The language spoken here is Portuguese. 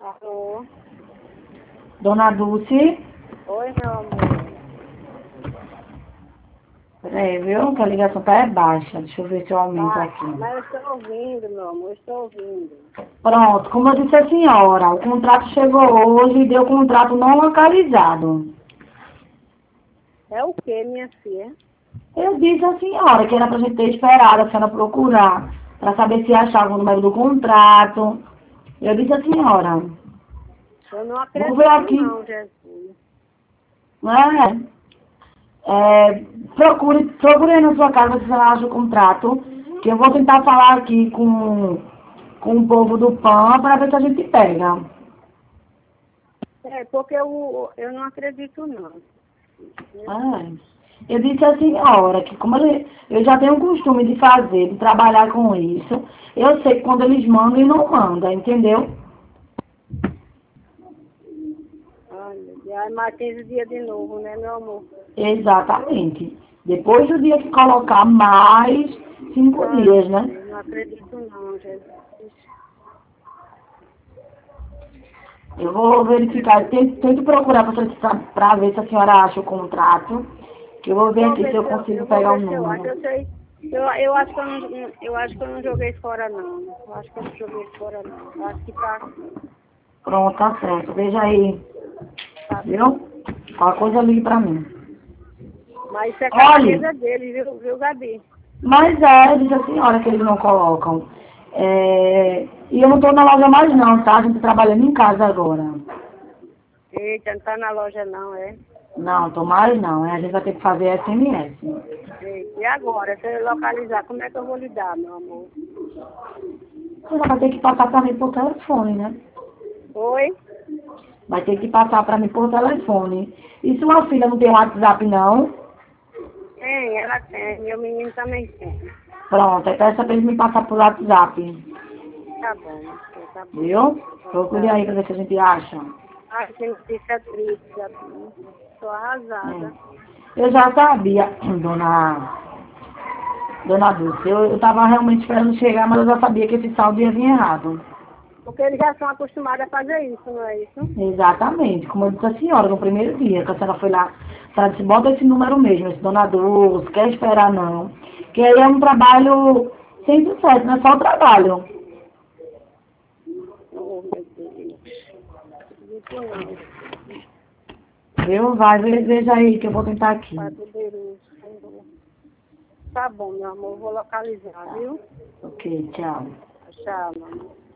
Alô? Dona Dulce? Oi, meu amor. Peraí, viu? Que a ligação tá baixa. Deixa eu ver se eu aumento aqui. Mas eu estou ouvindo, meu amor, estou ouvindo. Pronto, como eu disse à senhora, o contrato chegou hoje e deu contrato não localizado. É o que, minha filha? Eu disse à senhora que era pra gente ter esperado a senhora procurar para saber se achava o número do contrato. Eu disse à senhora. Eu não Vou ver acredito aqui. não, Jesus. Procure aí na sua casa se você acha o contrato, que eu vou tentar falar aqui com o povo do PAN para ver se a gente pega. É, porque eu não acredito não. Eu disse à senhora que como eu já tenho o costume de fazer, de trabalhar com isso, eu sei que quando eles mandam e não mandam, entendeu? Olha, aí mais 15 dias de novo, né, meu amor? Exatamente. Depois do dia que colocar mais 5 dias, né? Eu não acredito não, Jesus. Eu vou verificar, tento procurar para ver se a senhora acha o contrato, que eu vou ver aqui se eu consigo Eu vou pegar o ver se eu acho. número. Eu sei. Eu acho que eu não joguei fora não. Eu acho que eu não joguei fora não. Eu acho que tá assim. Pronto, tá certo. Veja aí, Tá bom. viu? Qualquer coisa ligue para mim. Mas isso é Olhe, cagadeza dele, viu, Gabi? mas diz a senhora que eles não colocam. E eu não estou na loja mais não, tá? A gente tá trabalhando em casa agora. Eita, não tá na loja não, é? Não, tô mais não. A gente vai ter que fazer SMS. Eita, e agora? Se eu localizar, como é que eu vou lidar, meu amor? Você vai ter que passar para mim por telefone, né? Oi? Vai ter que passar para mim por telefone. E sua filha não tem WhatsApp, não? Tem, ela tem. Meu menino também tem. Pronto, então essa vez me passar por WhatsApp. Tá bom, tá bom. Viu? Procure aí para ver se a gente acha. Ai, que notícia triste, Gabi. Tô arrasada. Eu já sabia, dona Dulce, eu estava realmente esperando chegar, mas eu já sabia que esse saldo ia vir errado. Porque eles já são acostumados a fazer isso, não é isso? Exatamente, como eu disse à senhora no primeiro dia, que a senhora foi lá, a senhora disse, bota esse número mesmo, esse dona Dulce, quer esperar não. Que aí é um trabalho sem sucesso, não é só o trabalho. Oh, meu Deus. Acredito não. Viu? Vai, veja aí que eu vou tentar aqui. Pai poderoso. Tá bom, meu amor, vou localizar, viu? Ok, tchau. Tchau, mamãe.